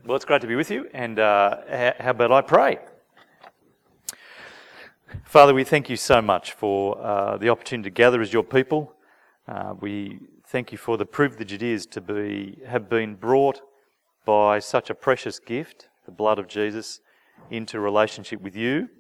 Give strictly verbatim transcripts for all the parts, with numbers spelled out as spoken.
Well, it's great to be with you, and uh, how about I pray? Father, we thank you so much for uh, the opportunity to gather as your people. Uh, we thank you for the privilege it is to be have been brought by such a precious gift, the blood of Jesus, into relationship with you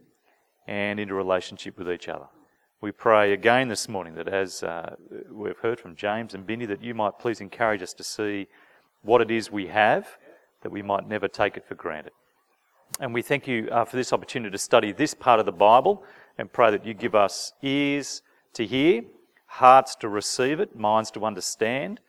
and into relationship with each other. We pray again this morning that as uh, we've heard from James and Binny, that you might please encourage us to see what it is we have, that we might never take it for granted. And we thank you uh, for this opportunity to study this part of the Bible, and pray that you give us ears to hear, hearts to receive it, minds to understand,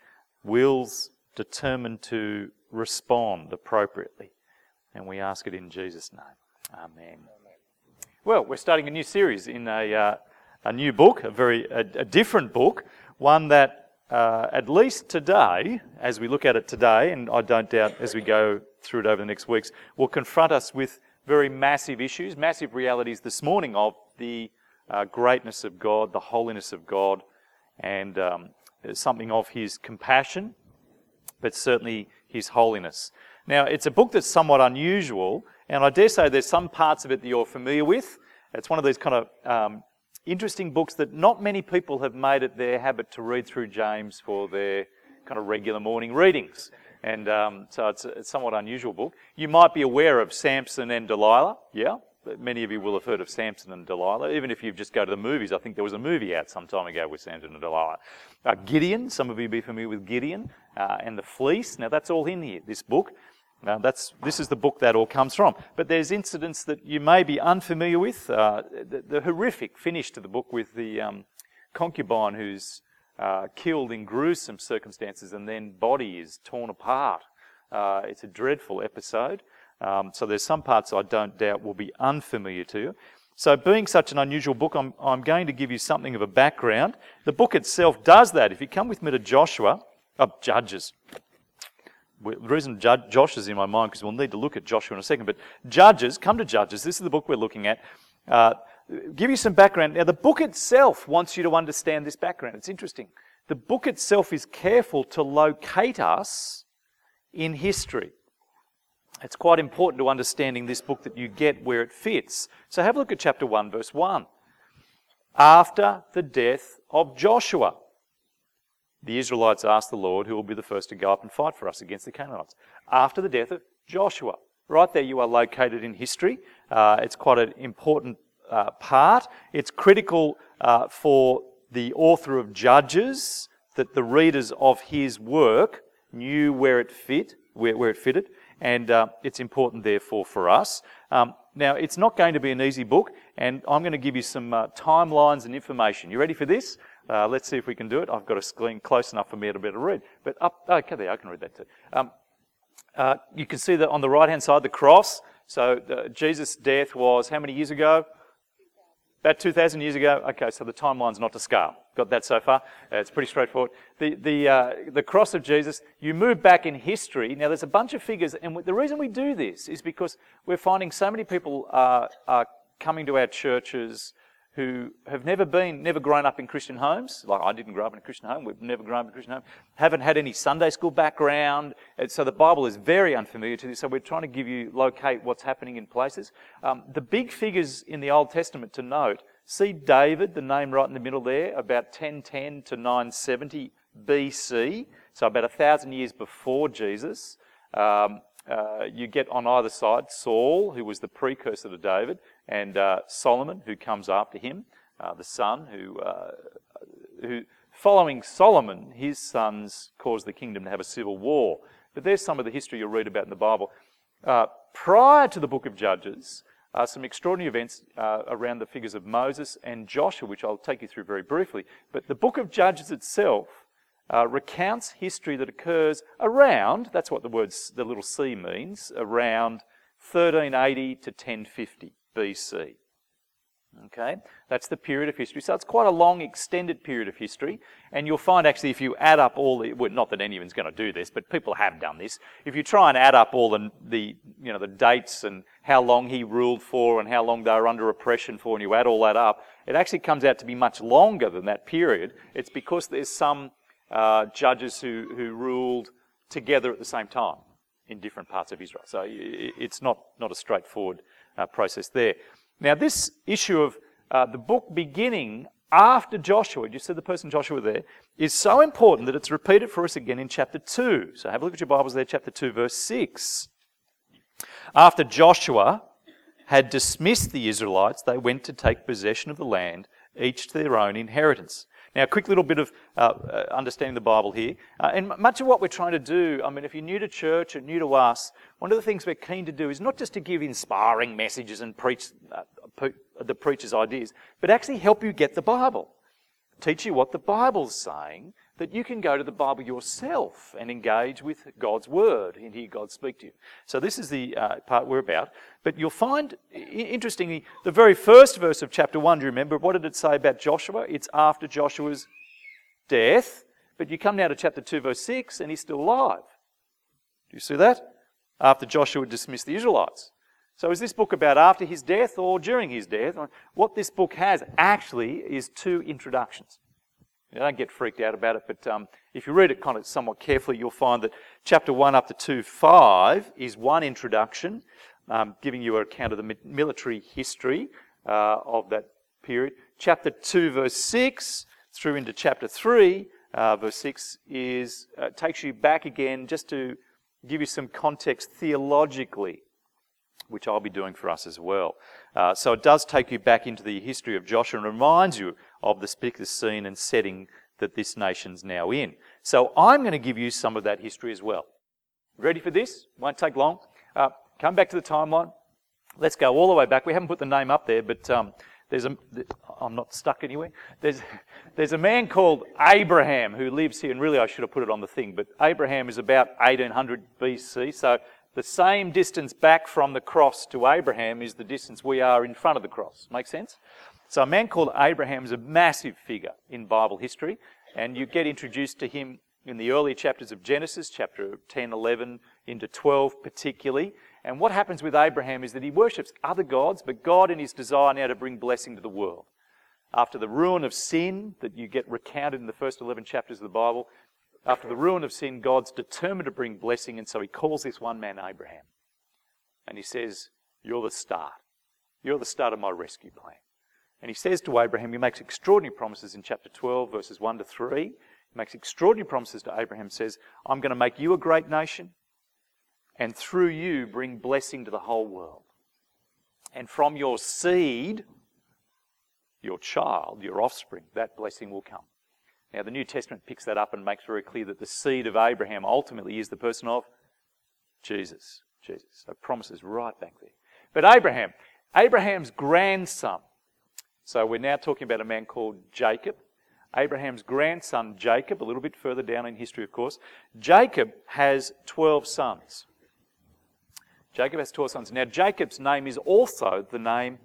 wills determined to respond appropriately. And we ask it in Jesus' name. Amen. Well, we're starting a new series in a uh, a new book, a very a, a different book, one that uh, at least today, as we look at it today, and I don't doubt as we go through it over the next weeks, will confront us with very massive issues, massive realities this morning of the uh, greatness of God, the holiness of God, and um, something of His compassion, but certainly His holiness. Now, it's a book that's somewhat unusual, and I dare say there's some parts of it that you're familiar with. It's one of these kind of um, interesting books that not many people have made it their habit to read through James for their kind of regular morning readings. And um, so it's a, it's a somewhat unusual book. You might be aware of Samson and Delilah, yeah? Many of you will have heard of Samson and Delilah. Even if you just go to the movies, I think there was a movie out some time ago with Samson and Delilah. Uh, Gideon, some of you will be familiar with Gideon, uh, and the fleece. Now that's all in here, this book. Uh, that's This is the book that all comes from. But there's incidents that you may be unfamiliar with. Uh, the, the horrific finish to the book with the um, concubine who's uh, killed in gruesome circumstances and then body is torn apart. Uh, it's a dreadful episode. Um, so there's some parts I don't doubt will be unfamiliar to you. So being such an unusual book, I'm, I'm going to give you something of a background. The book itself does that. If you come with me to Joshua, oh, Judges. The reason Josh is in my mind, because we'll need to look at Joshua in a second, but Judges, come to Judges, this is the book we're looking at. Uh, give you some background. Now, the book itself wants you to understand this background. It's interesting. The book itself is careful to locate us in history. It's quite important to understanding this book that you get where it fits. So have a look at chapter one, verse one. After the death of Joshua, the Israelites asked the Lord, who will be the first to go up and fight for us against the Canaanites. After the death of Joshua. Right there you are located in history. Uh, it's quite an important uh, part. It's critical uh, for the author of Judges that the readers of his work knew where it fit, where, where it fitted, and uh, it's important therefore for us. Um, now, it's not going to be an easy book, and I'm going to give you some uh, timelines and information. You ready for this? Uh, let's see if we can do it. I've got a screen close enough for me to be able to read. But up, okay, there, I can read that too. Um, uh, you can see that on the right-hand side, the cross. So uh, Jesus' death was how many years ago? About two thousand years ago. Okay, so the timeline's not to scale. Got that so far? Uh, it's pretty straightforward. The the uh, the cross of Jesus, you move back in history. Now, there's a bunch of figures, and the reason we do this is because we're finding so many people uh, are coming to our churches who have never been, never grown up in Christian homes. Like I didn't grow up in a Christian home. We've never grown up in a Christian home. Haven't had any Sunday school background. And so the Bible is very unfamiliar to this. So we're trying to give you, locate what's happening in places. Um, the big figures in the Old Testament to note, see David, the name right in the middle there, about ten ten to nine seventy B C. So about a thousand years before Jesus. Um, Uh, you get on either side Saul, who was the precursor to David, and uh, Solomon, who comes after him, uh, the son, who, uh, who, following Solomon, his sons caused the kingdom to have a civil war. But there's some of the history you'll read about in the Bible. Uh, prior to the book of Judges, uh, some extraordinary events uh, around the figures of Moses and Joshua, which I'll take you through very briefly. But the book of Judges itself Uh, recounts history that occurs around, that's what the word, the little c means, around thirteen eighty to ten fifty B C. Okay, that's the period of history. So it's quite a long, extended period of history. And you'll find actually if you add up all the, well, not that anyone's going to do this, but people have done this. If you try and add up all the, the, you know, the dates and how long he ruled for and how long they were under oppression for, and you add all that up, it actually comes out to be much longer than that period. It's because there's some Uh, judges who, who ruled together at the same time. in different parts of Israel. So it's not, not a straightforward uh, process there. Now, this issue of uh, the book beginning after Joshua, you see the person Joshua there, is so important that it's repeated for us again in chapter two. So have a look at your Bibles there, chapter two, verse six. After Joshua had dismissed the Israelites, they went to take possession of the land, each to their own inheritance. Now, a quick little bit of uh, understanding the Bible here. Uh, and much of what we're trying to do, I mean, if you're new to church or new to us, one of the things we're keen to do is not just to give inspiring messages and preach uh, the preacher's ideas, but actually help you get the Bible. Teach you what the Bible's saying, that you can go to the Bible yourself and engage with God's Word and hear God speak to you. So this is the uh, part we're about. But you'll find, interestingly, the very first verse of chapter one, do you remember? What did it say about Joshua? It's after Joshua's death. But you come now to chapter two, verse six, and he's still alive. Do you see that? After Joshua dismissed the Israelites. So is this book about after his death or during his death? What this book has actually is two introductions. You don't get freaked out about it, but um, if you read it kind of somewhat carefully, you'll find that chapter one up to two, five is one introduction, um, giving you an account of the military history uh, of that period. Chapter two, verse six, through into chapter three, uh, verse six, is uh, takes you back again just to give you some context theologically, which I'll be doing for us as well. Uh, so it does take you back into the history of Joshua and reminds you of the particular scene and setting that this nation's now in. So I'm going to give you some of that history as well. Ready for this? Won't take long. Uh, come back to the timeline. Let's go all the way back. We haven't put the name up there, but um, there's a... I'm not stuck anywhere. There's, there's a man called Abraham who lives here, and really I should have put it on the thing, but Abraham is about eighteen hundred B C, so the same distance back from the cross to Abraham is the distance we are in front of the cross. Make sense? So a man called Abraham is a massive figure in Bible history, and you get introduced to him in the earlier chapters of Genesis, chapter ten, eleven, into twelve particularly. And what happens with Abraham is that he worships other gods, but God in his desire now to bring blessing to the world. After the ruin of sin that you get recounted in the first eleven chapters of the Bible, after the ruin of sin, God's determined to bring blessing, and so he calls this one man Abraham. And he says, you're the start. You're the start of my rescue plan. And he says to Abraham, he makes extraordinary promises in chapter twelve, verses one to three. He makes extraordinary promises to Abraham, says, I'm going to make you a great nation, and through you bring blessing to the whole world. And from your seed, your child, your offspring, that blessing will come. Now, the New Testament picks that up and makes very clear that the seed of Abraham ultimately is the person of Jesus. Jesus. So promises right back there. But Abraham, Abraham's grandson. So we're now talking about a man called Jacob. Abraham's grandson, Jacob, a little bit further down in history, of course. Jacob has twelve sons. Jacob has twelve sons. Now, Jacob's name is also the name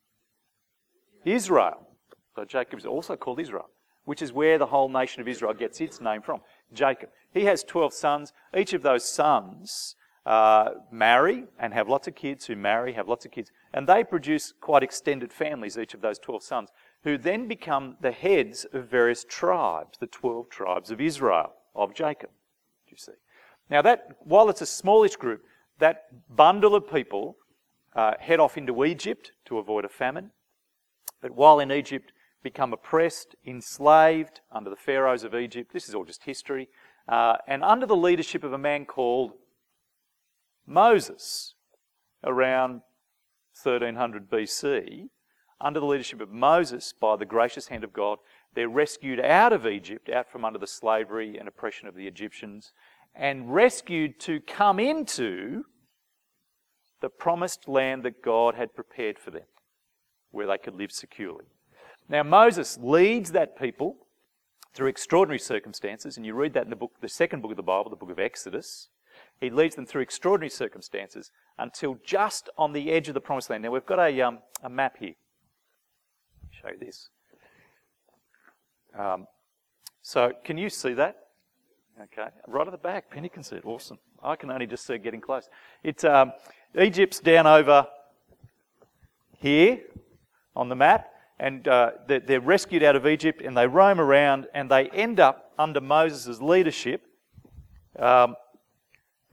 Israel. So Jacob is also called Israel, which is where the whole nation of Israel gets its name from, Jacob. He has twelve sons. Each of those sons uh, marry and have lots of kids who marry, have lots of kids. And they produce quite extended families, each of those twelve sons, who then become the heads of various tribes, the twelve tribes of Israel, of Jacob, you see. Now that, while it's a smallish group, that bundle of people uh, head off into Egypt to avoid a famine. But while in Egypt, become oppressed, enslaved under the pharaohs of Egypt. This is all just history. Uh, and under the leadership of a man called Moses, around thirteen hundred B C, under the leadership of Moses, by the gracious hand of God, they're rescued out of Egypt, out from under the slavery and oppression of the Egyptians, and rescued to come into the promised land that God had prepared for them, where they could live securely. Now, Moses leads that people through extraordinary circumstances, and you read that in the book, the second book of the Bible, the book of Exodus. He leads them through extraordinary circumstances until just on the edge of the promised land. Now, we've got a, um, a map here. Let me show you this. Um, so, can you see that? Okay, right at the back, Penny can see it. Awesome. I can only just see it getting close. It's um, Egypt's down over here on the map. And uh, they're, they're rescued out of Egypt, and they roam around, and they end up under Moses' leadership um,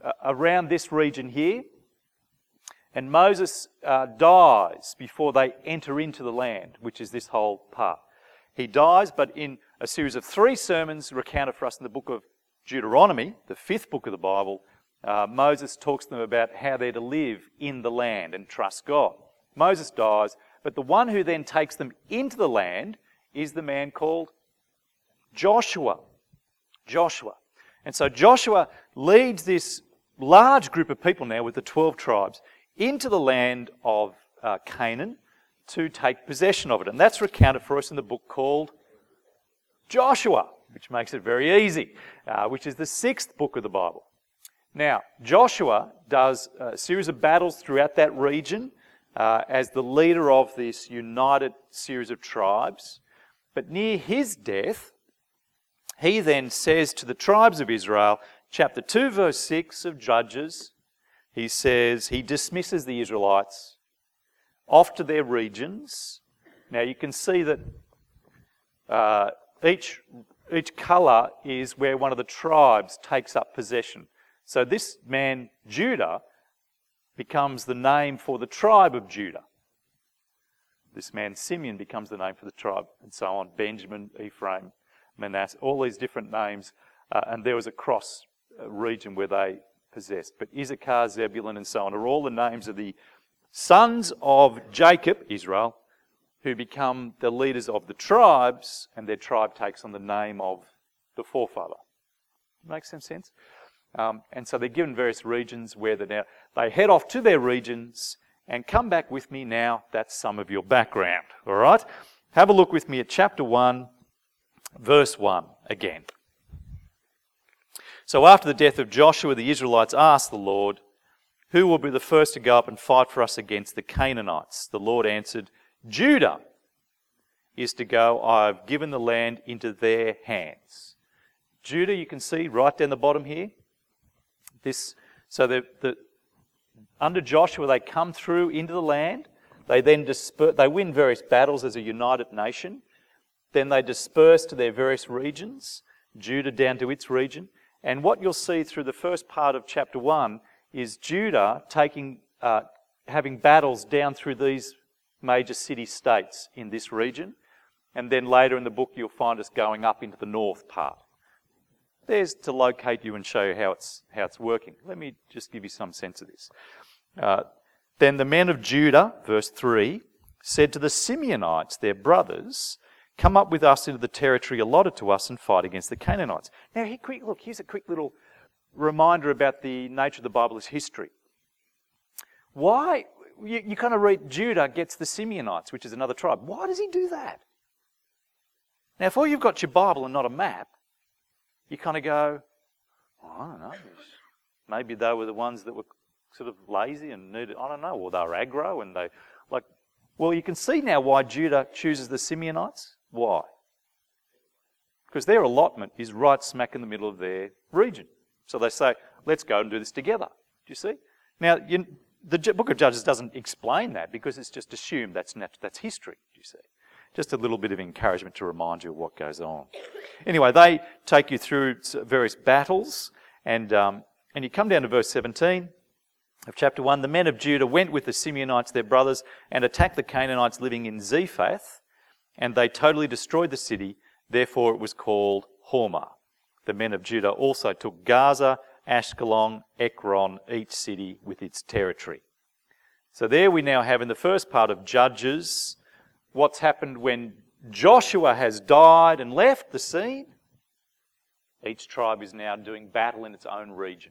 uh, around this region here. And Moses uh, dies before they enter into the land, which is this whole part. He dies, but in a series of three sermons recounted for us in the book of Deuteronomy, the fifth book of the Bible, uh, Moses talks to them about how they're to live in the land and trust God. Moses dies, but the one who then takes them into the land is the man called Joshua. Joshua. And so Joshua leads this large group of people now with the twelve tribes into the land of uh, Canaan to take possession of it. And that's recounted for us in the book called Joshua, which makes it very easy, uh, which is the sixth book of the Bible. Now, Joshua does a series of battles throughout that region uh, as the leader of this united series of tribes. But near his death, he then says to the tribes of Israel, chapter two, verse six of Judges, he says he dismisses the Israelites off to their regions. Now you can see that uh, each, each colour is where one of the tribes takes up possession. So this man, Judah, becomes the name for the tribe of Judah. This man, Simeon, becomes the name for the tribe, and so on. Benjamin, Ephraim, Manasseh, all these different names. Uh, and there was a cross region where they possessed. But Issachar, Zebulun, and so on are all the names of the sons of Jacob, Israel, who become the leaders of the tribes, and their tribe takes on the name of the forefather. Makes some sense? Um, and so they're given various regions where they're now, they head off to their regions and come back with me now. That's some of your background, all right? Have a look with me at chapter one, verse one again. So after the death of Joshua, the Israelites asked the Lord, who will be the first to go up and fight for us against the Canaanites? The Lord answered, Judah is to go. I have given the land into their hands. Judah, you can see right down the bottom here. This, so the, the, under Joshua, they come through into the land. They then disperse, they win various battles as a united nation. Then they disperse to their various regions, Judah down to its region. And what you'll see through the first part of chapter one is Judah taking, uh, having battles down through these major city-states in this region. And then later in the book, you'll find us going up into the north part. There's to locate you and show you how it's, how it's working. Let me just give you some sense of this. Uh, then the men of Judah, verse three, said to the Simeonites, their brothers, come up with us into the territory allotted to us and fight against the Canaanites. Now, here, quick, look, here's a quick little reminder about the nature of the Bible as history. Why, you, you kind of read Judah gets the Simeonites, which is another tribe. Why does he do that? Now, if all you've got your Bible and not a map, you kind of go, oh, I don't know, maybe they were the ones that were sort of lazy and needed, I don't know, or they were aggro and they, like, well, you can see now why Judah chooses the Simeonites. Why? Because their allotment is right smack in the middle of their region. So they say, let's go and do this together. Do you see? Now, you, the book of Judges doesn't explain that because it's just assumed that's nat- that's history, do you see? Just a little bit of encouragement to remind you of what goes on. Anyway, they take you through various battles, and um, and you come down to verse seventeen of chapter one. The men of Judah went with the Simeonites, their brothers, and attacked the Canaanites living in Zephath, and they totally destroyed the city. Therefore it was called Hormah. The men of Judah also took Gaza, Ashkelon, Ekron, each city with its territory. So there we now have in the first part of Judges what's happened when Joshua has died and left the scene. Each tribe is now doing battle in its own region.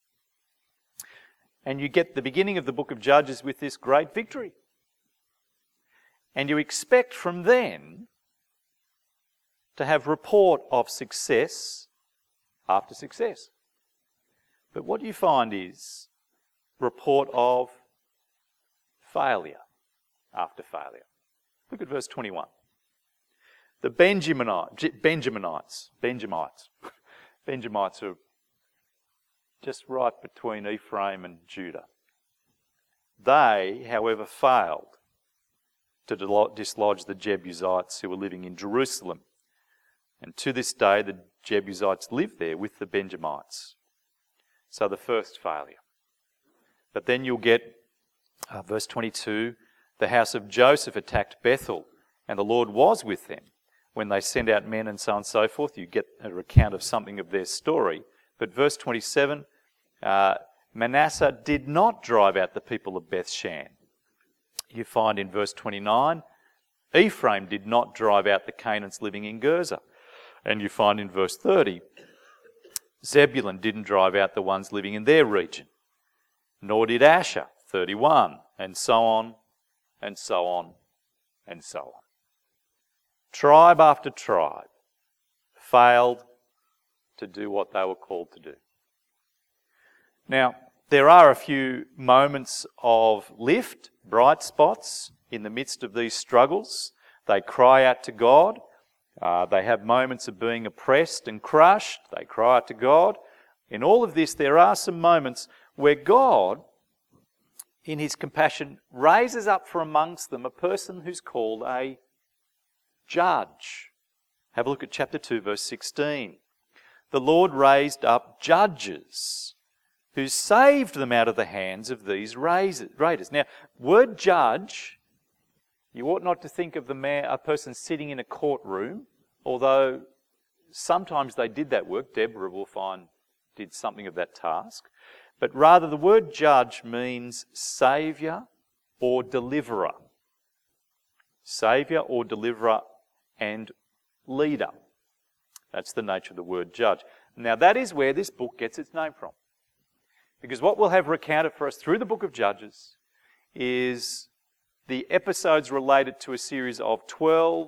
And you get the beginning of the book of Judges with this great victory. And you expect from then to have report of success after success. But what you find is report of failure after failure. Look at verse twenty-one. The Benjaminites, Benjaminites, Benjamites, Benjamites are just right between Ephraim and Judah. They, however, failed to dislodge the Jebusites who were living in Jerusalem. And to this day, the Jebusites live there with the Benjamites. So the first failure. But then you'll get, uh, verse twenty-two, the house of Joseph attacked Bethel, and the Lord was with them when they sent out men and so on and so forth. You get a recount of something of their story. But verse twenty-seven, uh, Manasseh did not drive out the people of Bethshan. You find in verse twenty-nine, Ephraim did not drive out the Canaanites living in Gezer. And you find in verse thirty, Zebulun didn't drive out the ones living in their region. Nor did Asher, thirty-one, and so on, and so on, and so on. Tribe after tribe failed to do what they were called to do. Now, there are a few moments of lift, bright spots in the midst of these struggles. They cry out to God. Uh, they have moments of being oppressed and crushed. They cry out to God. In all of this, there are some moments where God, in his compassion, raises up from amongst them a person who's called a judge. Have a look at chapter two, verse sixteen. The Lord raised up judges who saved them out of the hands of these raiders. Now, word judge, you ought not to think of the man, a person sitting in a courtroom, although sometimes they did that work. Deborah, will find, did something of that task. But rather, the word judge means saviour or deliverer. Saviour or deliverer and leader. That's the nature of the word judge. Now, that is where this book gets its name from. Because what we'll have recounted for us through the book of Judges is the episodes related to a series of twelve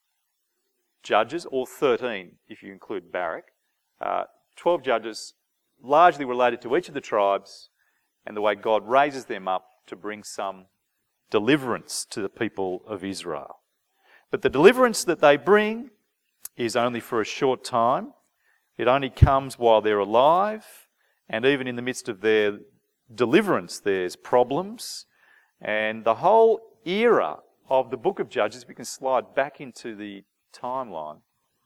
judges, or thirteen if you include Barak. Uh, twelve judges, largely related to each of the tribes and the way God raises them up to bring some deliverance to the people of Israel. But the deliverance that they bring is only for a short time. It only comes while they're alive. And even in the midst of their deliverance, there's problems. And the whole era of the book of Judges, we can slide back into the timeline.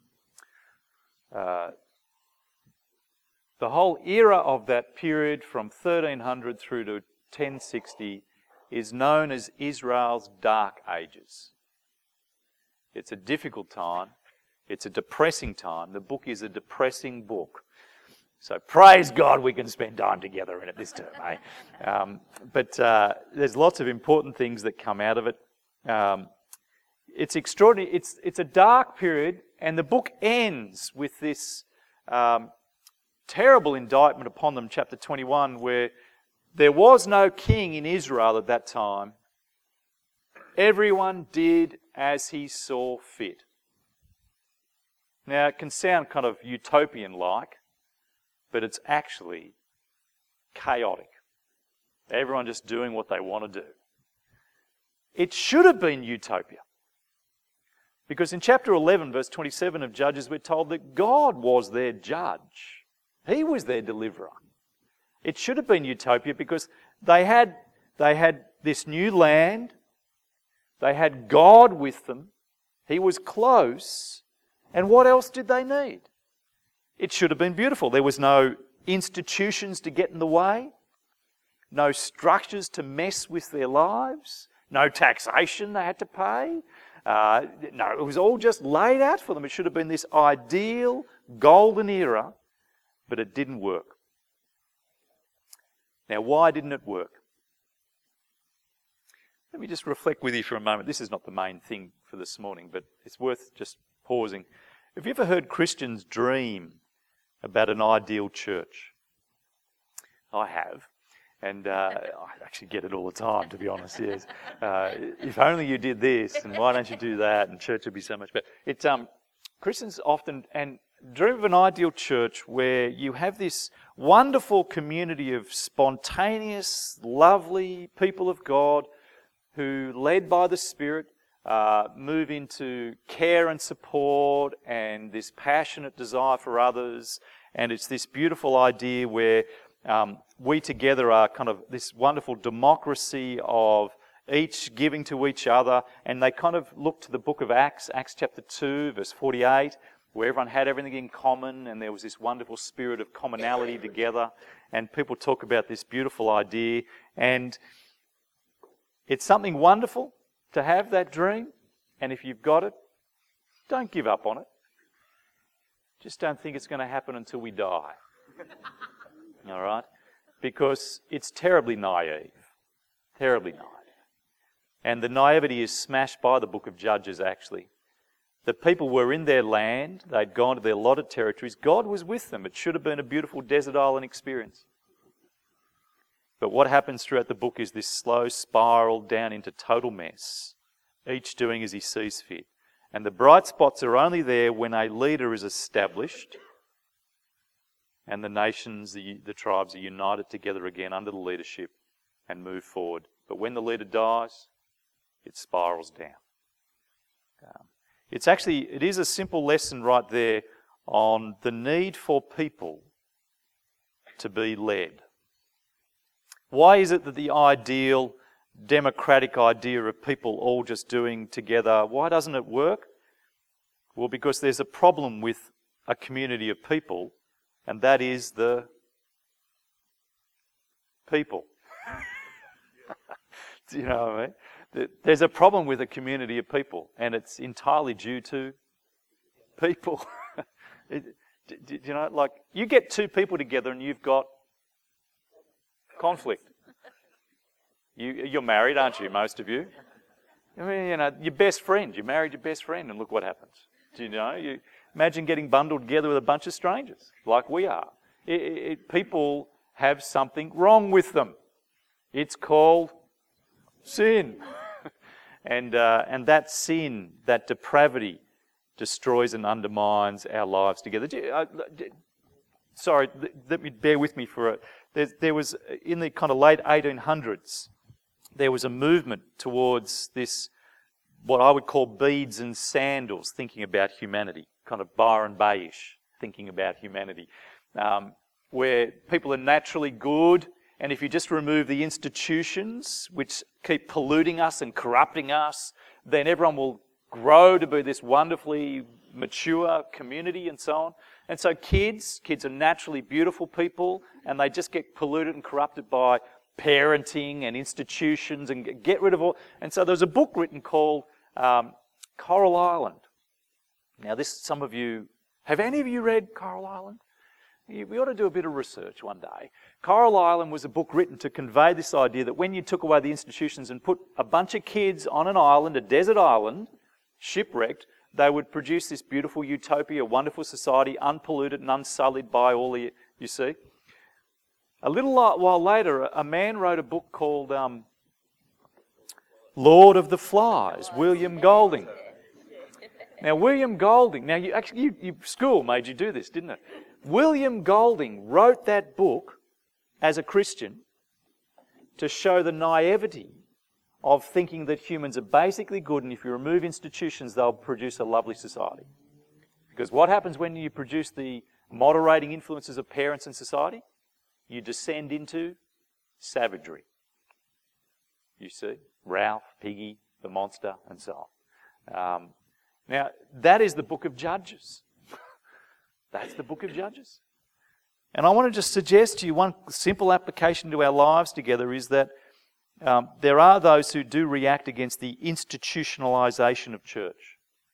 Uh, the whole era of that period from thirteen hundred through to ten sixty is known as Israel's Dark Ages. It's a difficult time. It's a depressing time. The book is a depressing book. So praise God we can spend time together in it this term, eh? Um, but uh, there's lots of important things that come out of it. Um, it's extraordinary. It's it's a dark period, and the book ends with this um, terrible indictment upon them, chapter twenty-one, where there was no king in Israel at that time. Everyone did as he saw fit. Now, it can sound kind of utopian-like, but it's actually chaotic. Everyone just doing what they want to do. It should have been utopia. Because in chapter eleven, verse twenty-seven of Judges, we're told that God was their judge. He was their deliverer. It should have been utopia because they had, they had this new land. They had God with them. He was close. And what else did they need? It should have been beautiful. There was no institutions to get in the way, no structures to mess with their lives, no taxation they had to pay. Uh, no, it was all just laid out for them. It should have been this ideal golden era, but it didn't work. Now, why didn't it work? Let me just reflect with you for a moment. This is not the main thing for this morning, but it's worth just pausing. Have you ever heard Christians dream about an ideal church? I have. And uh, I actually get it all the time, to be honest, yes. Uh, if only you did this, and why don't you do that, and church would be so much better. It's, um, Christians often and dream of an ideal church where you have this wonderful community of spontaneous, lovely people of God who, led by the Spirit, Uh, move into care and support and this passionate desire for others. And it's this beautiful idea where um, we together are kind of this wonderful democracy of each giving to each other. And they kind of look to the book of Acts, Acts chapter two, verse forty-eight, where everyone had everything in common and there was this wonderful spirit of commonality together, and people talk about this beautiful idea, and it's something wonderful to have that dream, and if you've got it, don't give up on it. Just don't think it's going to happen until we die. All right? Because it's terribly naive. Terribly naive. And the naivety is smashed by the book of Judges, actually. The people were in their land. They'd gone to their allotted territories. God was with them. It should have been a beautiful desert island experience. But what happens throughout the book is this slow spiral down into total mess, each doing as he sees fit. And the bright spots are only there when a leader is established and the nations, the, the tribes are united together again under the leadership and move forward. But when the leader dies, it spirals down. Um, it's actually, it is a simple lesson right there on the need for people to be led. Why is it that the ideal democratic idea of people all just doing together, why doesn't it work? Well, because there's a problem with a community of people, and that is the people. Do you know what I mean? There's a problem with a community of people, and it's entirely due to people. it, do you know, like, you get two people together and you've got conflict. You, you're married, aren't you, most of you? I mean, you know, your best friend, you married your best friend, and look what happens. Do you know? You imagine getting bundled together with a bunch of strangers, like we are. It, it, people have something wrong with them. It's called sin. and, uh, and that sin, that depravity, destroys and undermines our lives together. Uh, sorry, let me bear with me for a... There, there was, in the kind of late eighteen hundreds, there was a movement towards this, what I would call beads and sandals, thinking about humanity, kind of Byron Bay-ish thinking about humanity, um, where people are naturally good, and if you just remove the institutions which keep polluting us and corrupting us, then everyone will grow to be this wonderfully mature community and so on. And so kids, kids are naturally beautiful people, and they just get polluted and corrupted by parenting and institutions and get rid of all. And so there was a book written called um, Coral Island. Now this, some of you, have any of you read Coral Island? We ought to do a bit of research one day. Coral Island was a book written to convey this idea that when you took away the institutions and put a bunch of kids on an island, a desert island, shipwrecked, they would produce this beautiful utopia, wonderful society, unpolluted and unsullied by all the, you see. A little while later, a man wrote a book called um, Lord of the Flies, William Golding. Now, William Golding, now you actually, you, you, school made you do this, didn't it? William Golding wrote that book as a Christian to show the naivety of thinking that humans are basically good, and if you remove institutions, they'll produce a lovely society. Because what happens when you produce the moderating influences of parents in society? You descend into savagery. You see? Ralph, Piggy, the monster, and so on. Um, now, that is the book of Judges. That's the book of Judges. And I want to just suggest to you one simple application to our lives together is that um, there are those who do react against the institutionalisation of church.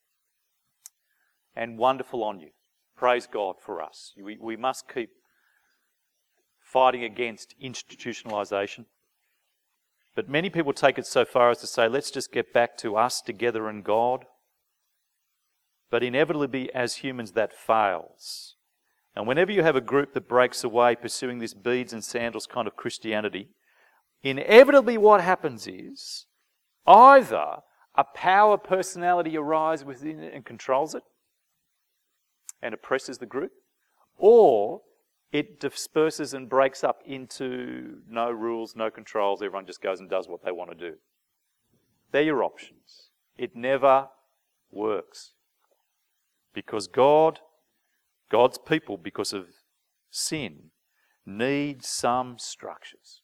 And wonderful on you. Praise God for us. We, we must keep fighting against institutionalisation. But many people take it so far as to say, let's just get back to us together and God. But inevitably, as humans, that fails. And whenever you have a group that breaks away pursuing this beads and sandals kind of Christianity, inevitably what happens is either a power personality arises within it and controls it and oppresses the group, or it disperses and breaks up into no rules, no controls, everyone just goes and does what they want to do. They're your options. It never works. Because God, God's people, because of sin, need some structures.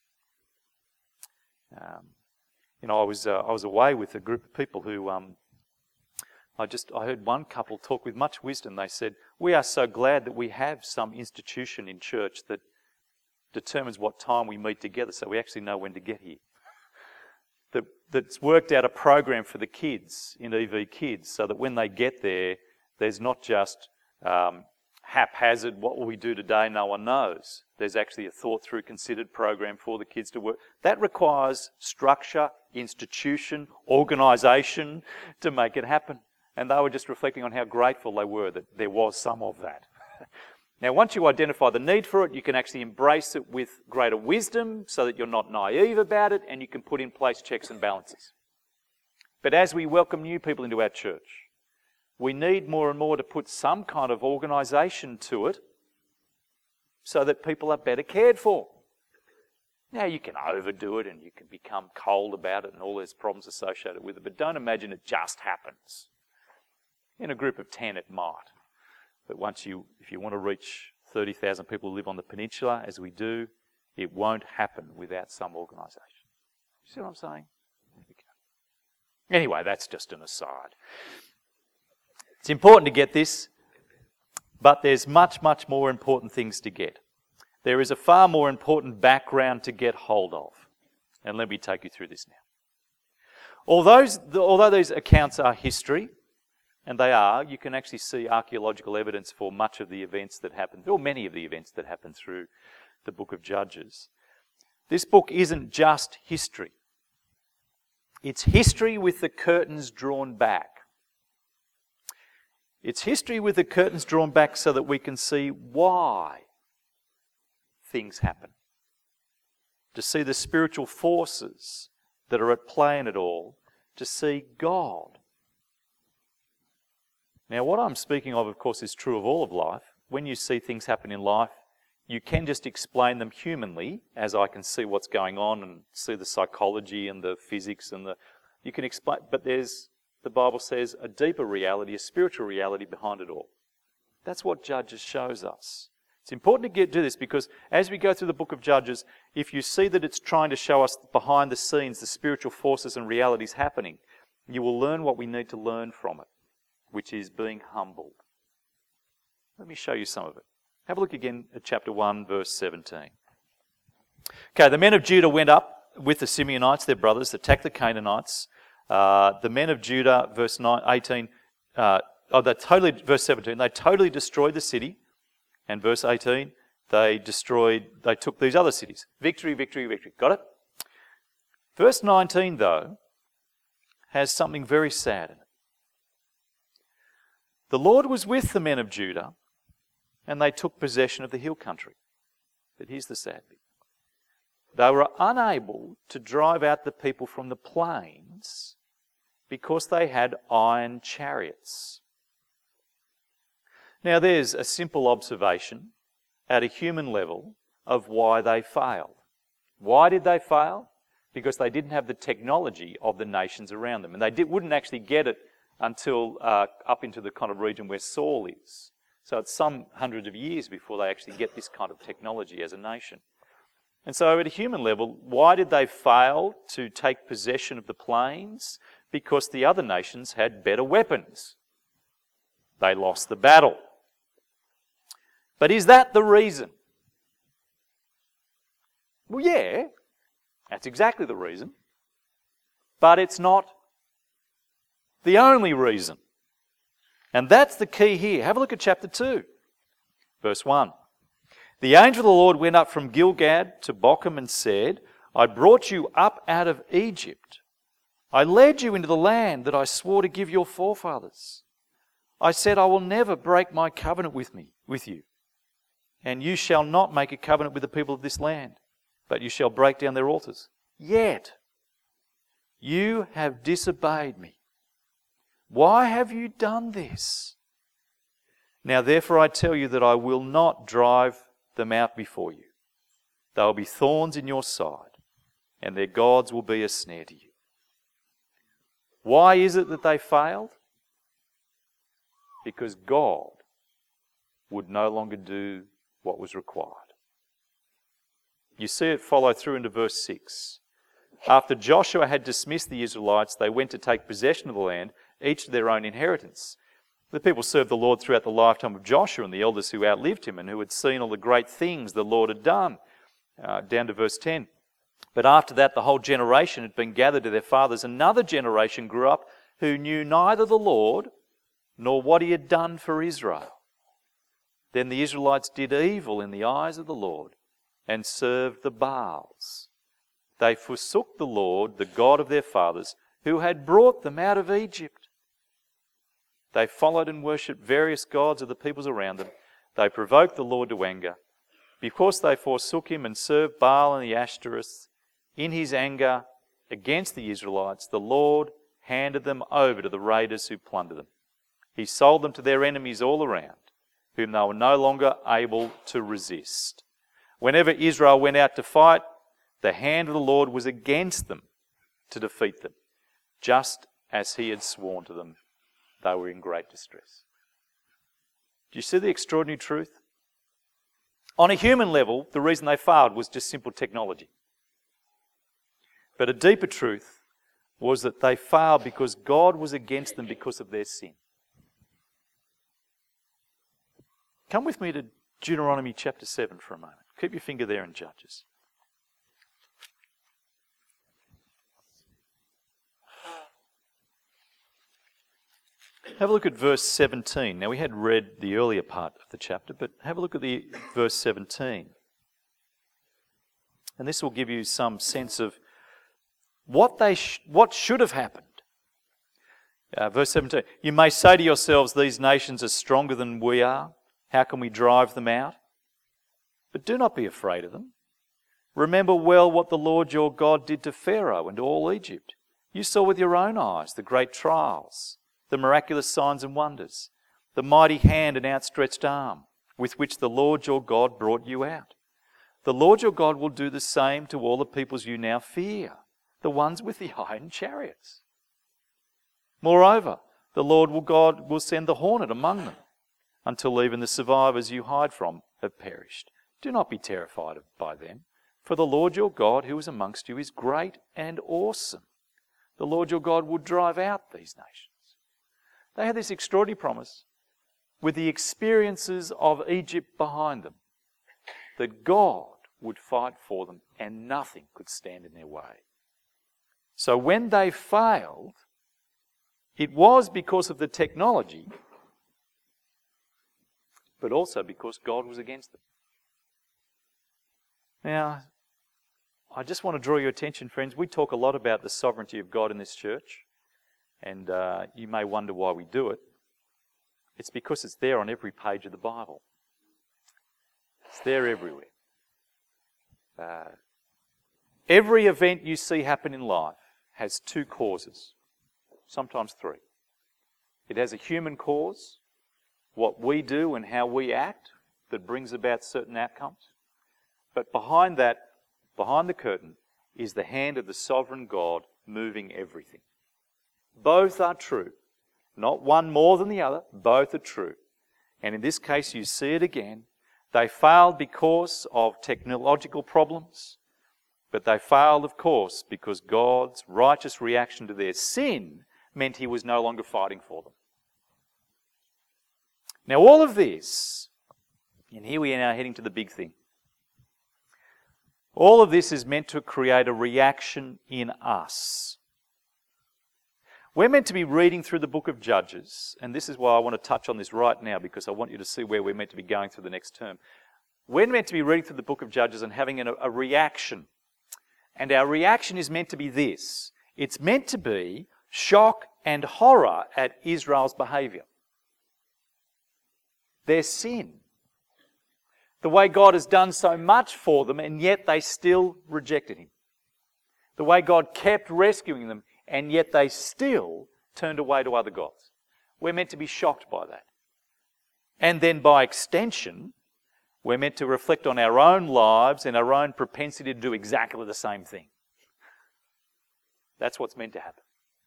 Um, you know, I was uh, I was away with a group of people who um, I just I heard one couple talk with much wisdom. They said, we are so glad that we have some institution in church that determines what time we meet together so we actually know when to get here. That, that's worked out a program for the kids in E V Kids so that when they get there, there's not just um, haphazard, what will we do today, no one knows. There's actually a thought through, considered program for the kids to work. That requires structure, institution, organisation to make it happen. And they were just reflecting on how grateful they were that there was some of that. Now, once you identify the need for it, you can actually embrace it with greater wisdom so that you're not naive about it, and you can put in place checks and balances. But as we welcome new people into our church, we need more and more to put some kind of organisation to it so that people are better cared for. Now, you can overdo it and you can become cold about it and all those problems associated with it, but don't imagine it just happens. In a group of ten, it might. But once you, if you want to reach thirty thousand people who live on the peninsula, as we do, it won't happen without some organisation. You see what I'm saying? Anyway, that's just an aside. It's important to get this, but there's much, much more important things to get. There is a far more important background to get hold of. And let me take you through this now. Although, although these accounts are history, and they are, you can actually see archaeological evidence for much of the events that happened, or many of the events that happened through the book of Judges. This book isn't just history. It's history with the curtains drawn back. It's history with the curtains drawn back so that we can see why things happen. To see the spiritual forces that are at play in it all. To see God. Now, what I'm speaking of, of course, is true of all of life. When you see things happen in life, you can just explain them humanly, as I can see what's going on and see the psychology and the physics and the... You can explain, but there's, the Bible says, a deeper reality, a spiritual reality behind it all. That's what Judges shows us. It's important to get do this because as we go through the book of Judges, if you see that it's trying to show us behind the scenes the spiritual forces and realities happening, you will learn what we need to learn from it, which is being humbled. Let me show you some of it. Have a look again at chapter one, verse seventeen. Okay, the men of Judah went up with the Simeonites, their brothers, attacked the Canaanites. Uh, the men of Judah, verse nine, eighteen, uh, oh, they totally, verse seventeen, they totally destroyed the city. And verse eighteen, they destroyed, they took these other cities. Victory, victory, victory. Got it? Verse nineteen, though, has something very sad in it. The Lord was with the men of Judah, and they took possession of the hill country. But here's the sad bit. They were unable to drive out the people from the plains because they had iron chariots. Now there's a simple observation at a human level of why they failed. Why did they fail? Because they didn't have the technology of the nations around them. And they did, wouldn't actually get it until uh, up into the kind of region where Saul is. So it's some hundreds of years before they actually get this kind of technology as a nation. And so at a human level, why did they fail to take possession of the plains? Because the other nations had better weapons. They lost the battle. But is that the reason? Well, yeah, that's exactly the reason. But it's not the only reason. And that's the key here. Have a look at chapter two, verse one. The angel of the Lord went up from Gilgad to Bochum and said, I brought you up out of Egypt. I led you into the land that I swore to give your forefathers. I said, I will never break my covenant with me, with you. And you shall not make a covenant with the people of this land, but you shall break down their altars. Yet you have disobeyed me. Why have you done this? Now therefore I tell you that I will not drive them out before you. They will be thorns in your side, and their gods will be a snare to you. Why is it that they failed? Because God would no longer do what was required. You see it follow through into verse six. After Joshua had dismissed the Israelites, they went to take possession of the land, each to their own inheritance. The people served the Lord throughout the lifetime of Joshua and the elders who outlived him and who had seen all the great things the Lord had done. Uh, down to verse ten. But after that, the whole generation had been gathered to their fathers. Another generation grew up who knew neither the Lord nor what he had done for Israel. Then the Israelites did evil in the eyes of the Lord and served the Baals. They forsook the Lord, the God of their fathers, who had brought them out of Egypt. They followed and worshipped various gods of the peoples around them. They provoked the Lord to anger. Because they forsook him and served Baal and the Ashtoreths, in his anger against the Israelites, the Lord handed them over to the raiders who plundered them. He sold them to their enemies all around, whom they were no longer able to resist. Whenever Israel went out to fight, the hand of the Lord was against them to defeat them, just as he had sworn to them. They were in great distress. Do you see the extraordinary truth? On a human level, the reason they failed was just simple technology. But a deeper truth was that they failed because God was against them because of their sin. Come with me to Deuteronomy chapter seven for a moment. Keep your finger there in Judges. Have a look at verse seventeen. Now, we had read the earlier part of the chapter, but have a look at the verse seventeen. And this will give you some sense of what they sh- what should have happened. Uh, verse seventeen. You may say to yourselves, these nations are stronger than we are. How can we drive them out? But do not be afraid of them. Remember well what the Lord your God did to Pharaoh and to all Egypt. You saw with your own eyes the great trials, the miraculous signs and wonders, the mighty hand and outstretched arm with which the Lord your God brought you out. The Lord your God will do the same to all the peoples you now fear, the ones with the iron chariots. Moreover, the Lord will God will send the hornet among them, until even the survivors you hide from have perished. Do not be terrified by them, for the Lord your God who is amongst you is great and awesome. The Lord your God will drive out these nations. They had this extraordinary promise with the experiences of Egypt behind them, that God would fight for them and nothing could stand in their way. So when they failed, it was because of the technology, but also because God was against them. Now, I just want to draw your attention, friends. We talk a lot about the sovereignty of God in this church. And uh, you may wonder why we do it. It's because it's there on every page of the Bible. It's there everywhere. Uh, every event you see happen in life has two causes, sometimes three. It has a human cause, what we do and how we act, that brings about certain outcomes. But behind that, behind the curtain, is the hand of the sovereign God moving everything. Both are true. Not one more than the other. Both are true. And in this case, you see it again. They failed because of technological problems. But they failed, of course, because God's righteous reaction to their sin meant he was no longer fighting for them. Now all of this, and here we are now heading to the big thing. All of this is meant to create a reaction in us. We're meant to be reading through the book of Judges, and this is why I want to touch on this right now, because I want you to see where we're meant to be going through the next term. We're meant to be reading through the book of Judges and having a, a reaction. And our reaction is meant to be this. It's meant to be shock and horror at Israel's behaviour. Their sin. The way God has done so much for them, and yet they still rejected him. The way God kept rescuing them, and yet they still turned away to other gods. We're meant to be shocked by that. And then by extension, we're meant to reflect on our own lives and our own propensity to do exactly the same thing. That's what's meant to happen.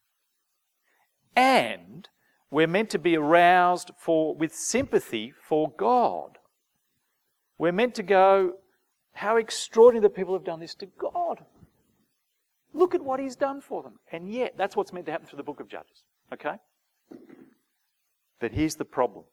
And we're meant to be aroused for with sympathy for God. We're meant to go, how extraordinary that people have done this to God. Look at what he's done for them. And yet, that's what's meant to happen through the book of Judges. Okay? But here's the problem.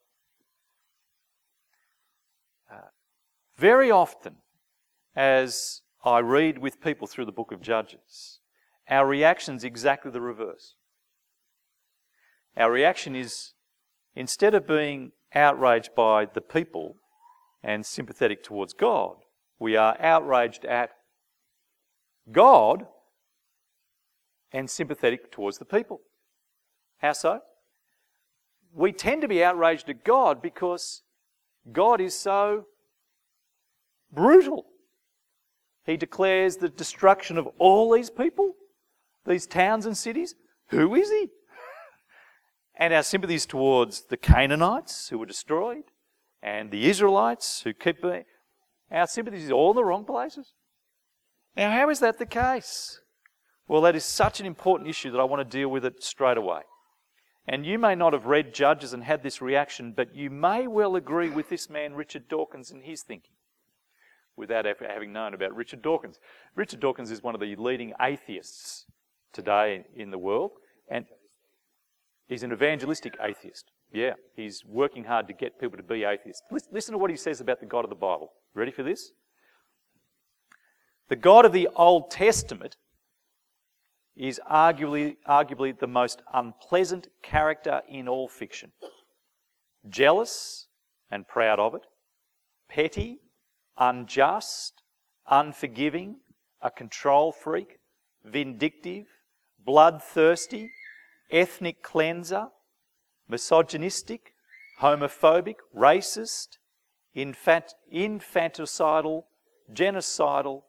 Uh, very often, as I read with people through the book of Judges, our reaction's exactly the reverse. Our reaction is, instead of being outraged by the people and sympathetic towards God, we are outraged at God and sympathetic towards the people. How so? We tend to be outraged at God because God is so brutal. He declares the destruction of all these people, these towns and cities. Who is he? And our sympathies towards the Canaanites who were destroyed and the Israelites who keep being... Our sympathies are all in the wrong places. Now, how is that the case? Well, that is such an important issue that I want to deal with it straight away. And you may not have read Judges and had this reaction, but you may well agree with this man, Richard Dawkins, and his thinking, without having known about Richard Dawkins. Richard Dawkins is one of the leading atheists today in the world, and he's an evangelistic atheist. Yeah, he's working hard to get people to be atheists. Listen to what he says about the God of the Bible. Ready for this? The God of the Old Testament is arguably, arguably the most unpleasant character in all fiction. Jealous and proud of it, petty, unjust, unforgiving, a control freak, vindictive, bloodthirsty, ethnic cleanser, misogynistic, homophobic, racist, infant, infanticidal, genocidal,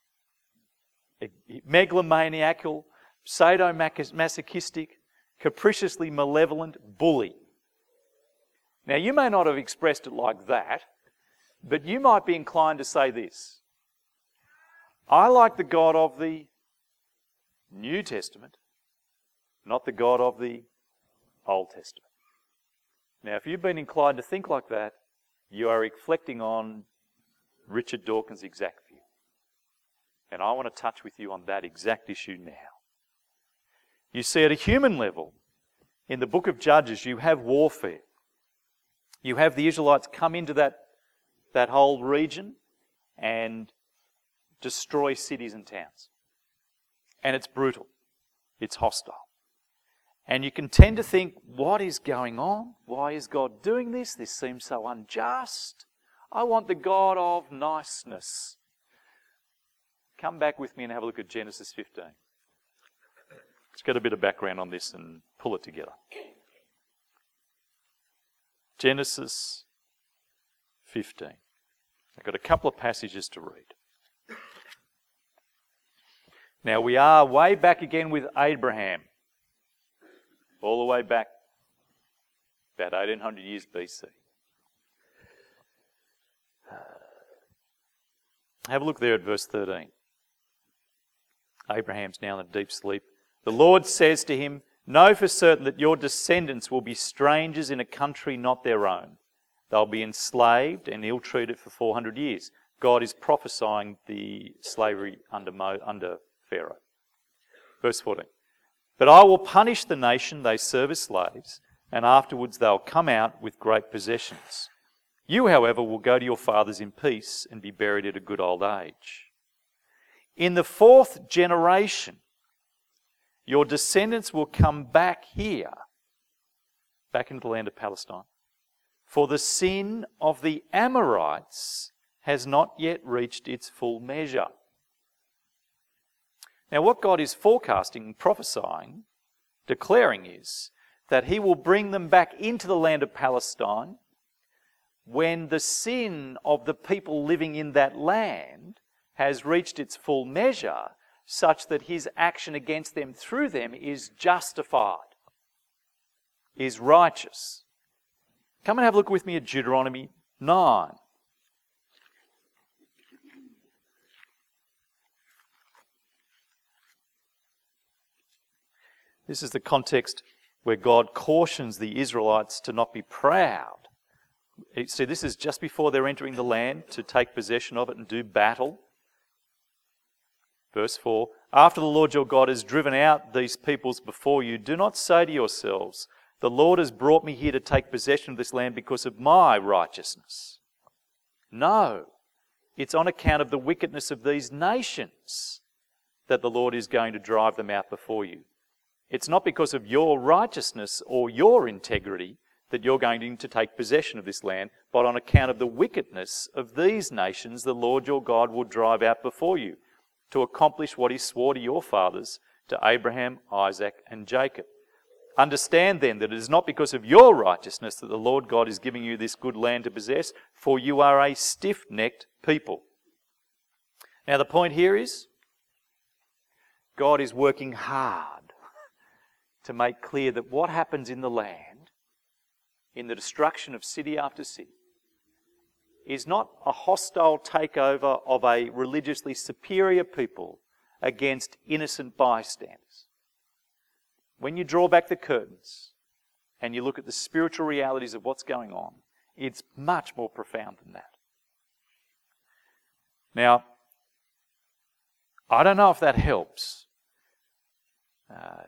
megalomaniacal, sadomasochistic, capriciously malevolent bully. Now, you may not have expressed it like that, but you might be inclined to say this: I like the God of the New Testament, not the God of the Old Testament. Now, if you've been inclined to think like that, you are reflecting on Richard Dawkins' exact view. And I want to touch with you on that exact issue now. You see, at a human level, in the book of Judges, you have warfare. You have the Israelites come into that, that whole region and destroy cities and towns. And it's brutal. It's hostile. And you can tend to think, what is going on? Why is God doing this? This seems so unjust. I want the God of niceness. Come back with me and have a look at Genesis fifteen. Let's get a bit of background on this and pull it together. Genesis fifteen. I've got a couple of passages to read. Now we are way back again with Abraham. All the way back, about eighteen hundred years B C. Uh, have a look there at verse thirteen. Abraham's now in a deep sleep. The Lord says to him, "Know for certain that your descendants will be strangers in a country not their own. They'll be enslaved and ill-treated for four hundred years. God is prophesying the slavery under, Mo, under Pharaoh. Verse fourteen. But I will punish the nation they serve as slaves, and afterwards they'll come out with great possessions. You, however, will go to your fathers in peace and be buried at a good old age. In the fourth generation, your descendants will come back here, back into the land of Palestine, for the sin of the Amorites has not yet reached its full measure." Now, what God is forecasting, prophesying, declaring is that he will bring them back into the land of Palestine when the sin of the people living in that land has reached its full measure, such that his action against them through them is justified, is righteous. Come and have a look with me at Deuteronomy nine. This is the context where God cautions the Israelites to not be proud. See, this is just before they're entering the land to take possession of it and do battle. Verse four, "After the Lord your God has driven out these peoples before you, do not say to yourselves, the Lord has brought me here to take possession of this land because of my righteousness. No, it's on account of the wickedness of these nations that the Lord is going to drive them out before you. It's not because of your righteousness or your integrity that you're going to take possession of this land, but on account of the wickedness of these nations the Lord your God will drive out before you, to accomplish what he swore to your fathers, to Abraham, Isaac, and Jacob. Understand then that it is not because of your righteousness that the Lord God is giving you this good land to possess, for you are a stiff-necked people. Now the point here is, God is working hard to make clear that what happens in the land, in the destruction of city after city, is not a hostile takeover of a religiously superior people against innocent bystanders. When you draw back the curtains and you look at the spiritual realities of what's going on, it's much more profound than that. Now, I don't know if that helps. Uh,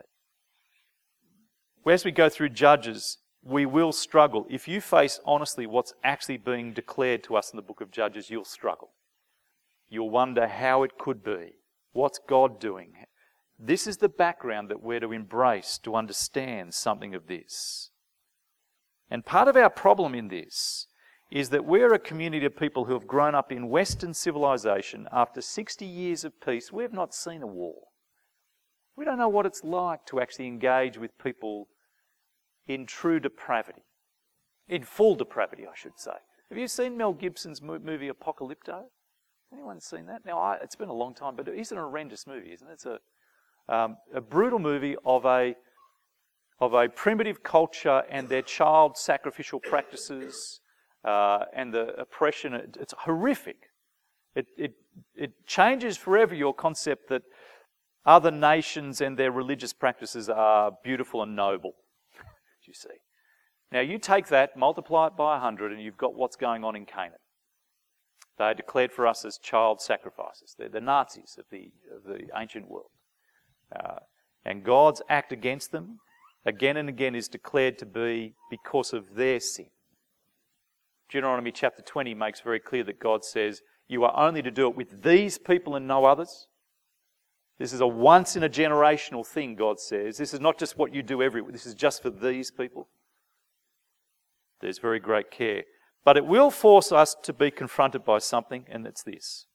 as we go through Judges, we will struggle. If you face honestly what's actually being declared to us in the book of Judges, you'll struggle. You'll wonder how it could be. What's God doing? This is the background that we're to embrace to understand something of this. And part of our problem in this is that we're a community of people who have grown up in Western civilization. After sixty years of peace, we have not seen a war. We don't know what it's like to actually engage with people in true depravity. In full depravity, I should say. Have you seen Mel Gibson's movie Apocalypto? Anyone seen that? Now, I, it's been a long time, but it's an horrendous movie, isn't it? It's a, um, a brutal movie of a, of a primitive culture and their child sacrificial practices uh, and the oppression. It, it's horrific. It, it, it changes forever your concept that other nations and their religious practices are beautiful and noble. You see. Now you take that, multiply it by a hundred, and you've got what's going on in Canaan. They are declared for us as child sacrifices. They're the Nazis of the, of the ancient world. Uh, and God's act against them, again and again, is declared to be because of their sin. Deuteronomy chapter twenty makes very clear that God says, you are only to do it with these people and no others. This is a once-in-a-generational thing, God says. This is not just what you do everywhere. This is just for these people. There's very great care. But it will force us to be confronted by something, and it's this.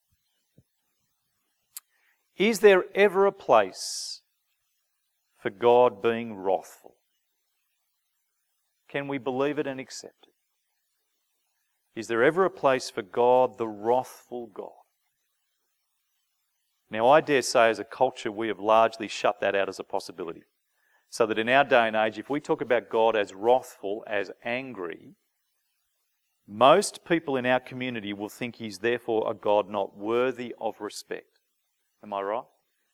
Is there ever a place for God being wrathful? Can we believe it and accept it? Is there ever a place for God, the wrathful God? Now, I dare say as a culture we have largely shut that out as a possibility. So that in our day and age, if we talk about God as wrathful, as angry, most people in our community will think he's therefore a God not worthy of respect. Am I right?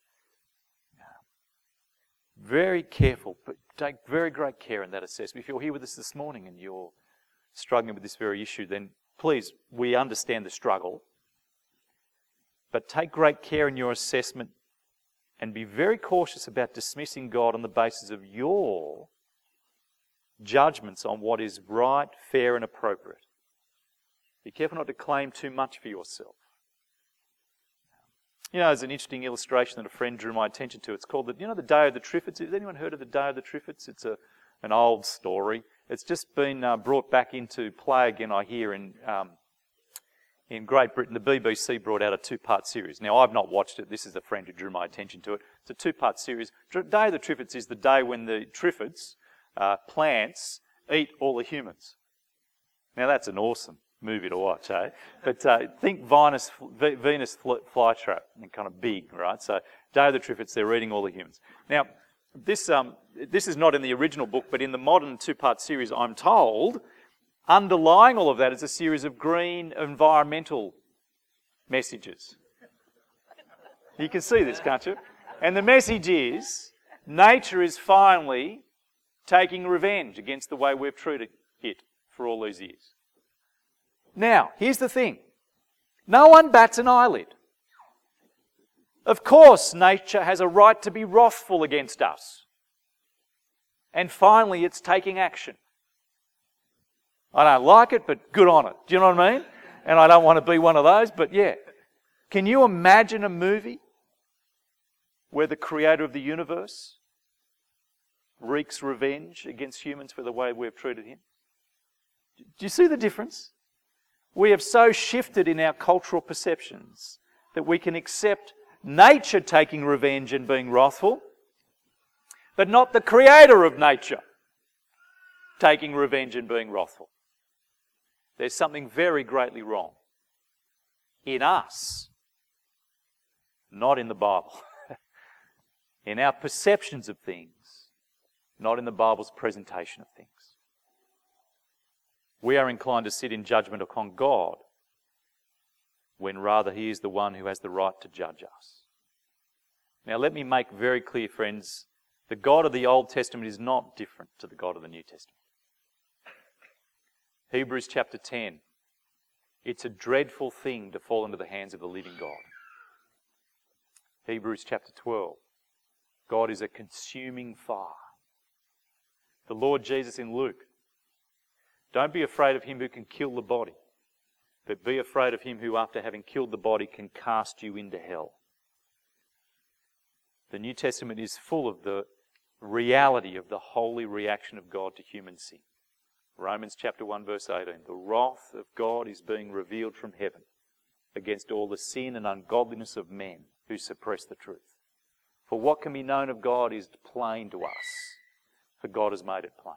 Very careful, but take very great care in that assessment. If you're here with us this morning and you're struggling with this very issue, then please, we understand the struggle. But take great care in your assessment and be very cautious about dismissing God on the basis of your judgments on what is right, fair and appropriate. Be careful not to claim too much for yourself. You know, there's an interesting illustration that a friend drew my attention to. It's called, the, you know, the Day of the Triffids. Has anyone heard of the Day of the Triffids? It's a, an old story. It's just been uh, brought back into play again, I hear, in... Um, In Great Britain. The B B C brought out a two-part series. Now, I've not watched it. This is a friend who drew my attention to it. It's a two-part series. Day of the Triffids is the day when the Triffids, uh, plants, eat all the humans. Now, that's an awesome movie to watch, eh? But uh, think Venus, Venus flytrap, and kind of big, right? So, Day of the Triffids, they're eating all the humans. Now, this um, this is not in the original book, but in the modern two-part series, I'm told, underlying all of that is a series of green environmental messages. You can see this, can't you? And the message is, nature is finally taking revenge against the way we've treated it for all these years. Now, here's the thing. No one bats an eyelid. Of course, nature has a right to be wrathful against us. And finally, it's taking action. I don't like it, but good on it. Do you know what I mean? And I don't want to be one of those, but yeah. Can you imagine a movie where the creator of the universe wreaks revenge against humans for the way we've treated him? Do you see the difference? We have so shifted in our cultural perceptions that we can accept nature taking revenge and being wrathful, but not the creator of nature taking revenge and being wrathful. There's something very greatly wrong in us, not in the Bible. In our perceptions of things, not in the Bible's presentation of things. We are inclined to sit in judgment upon God when rather He is the one who has the right to judge us. Now let me make very clear, friends, the God of the Old Testament is not different to the God of the New Testament. Hebrews chapter ten. It's a dreadful thing to fall into the hands of the living God. Hebrews chapter twelve. God is a consuming fire. The Lord Jesus in Luke. Don't be afraid of him who can kill the body, but be afraid of him who, after having killed the body, can cast you into hell. The New Testament is full of the reality of the holy reaction of God to human sin. Romans chapter one verse eighteen. The wrath of God is being revealed from heaven against all the sin and ungodliness of men who suppress the truth. For what can be known of God is plain to us, for God has made it plain.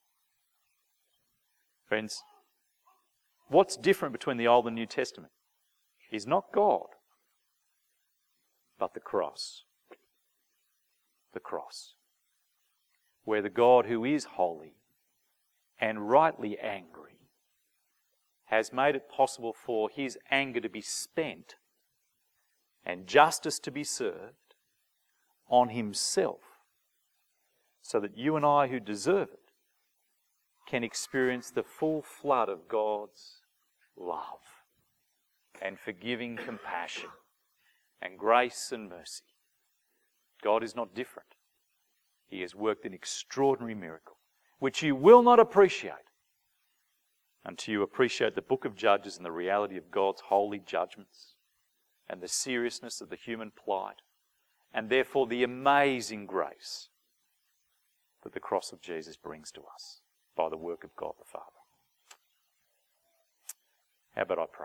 Friends, what's different between the Old and New Testament is not God, but the cross. The cross. Where the God who is holy and rightly angry has made it possible for His anger to be spent and justice to be served on Himself, so that you and I who deserve it can experience the full flood of God's love and forgiving compassion and grace and mercy. God is not different. He has worked an extraordinary miracle, which you will not appreciate until you appreciate the book of Judges and the reality of God's holy judgments and the seriousness of the human plight, and therefore the amazing grace that the cross of Jesus brings to us by the work of God the Father. How about I pray?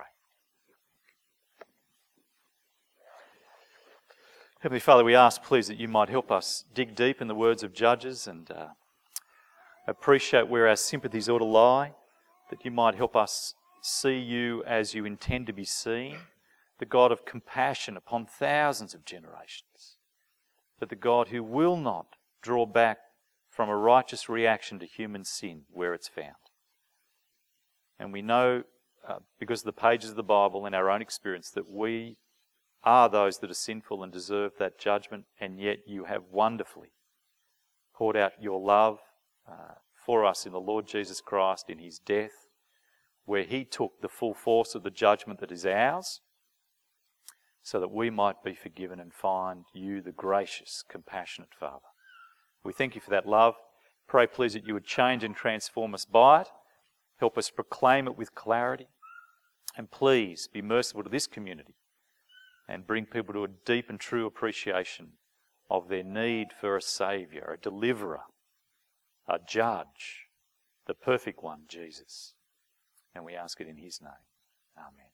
Heavenly Father, we ask, please, that you might help us dig deep in the words of Judges and uh, appreciate where our sympathies ought to lie, that you might help us see you as you intend to be seen, the God of compassion upon thousands of generations, but the God who will not draw back from a righteous reaction to human sin where it's found. And we know, uh, because of the pages of the Bible and our own experience, that we are those that are sinful and deserve that judgment, and yet you have wonderfully poured out your love uh, for us in the Lord Jesus Christ in His death, where He took the full force of the judgment that is ours, so that we might be forgiven and find you the gracious, compassionate Father. We thank you for that love. Pray, please, that you would change and transform us by it. Help us proclaim it with clarity. And please be merciful to this community and bring people to a deep and true appreciation of their need for a Saviour, a deliverer, a judge, the perfect one, Jesus. And we ask it in His name. Amen.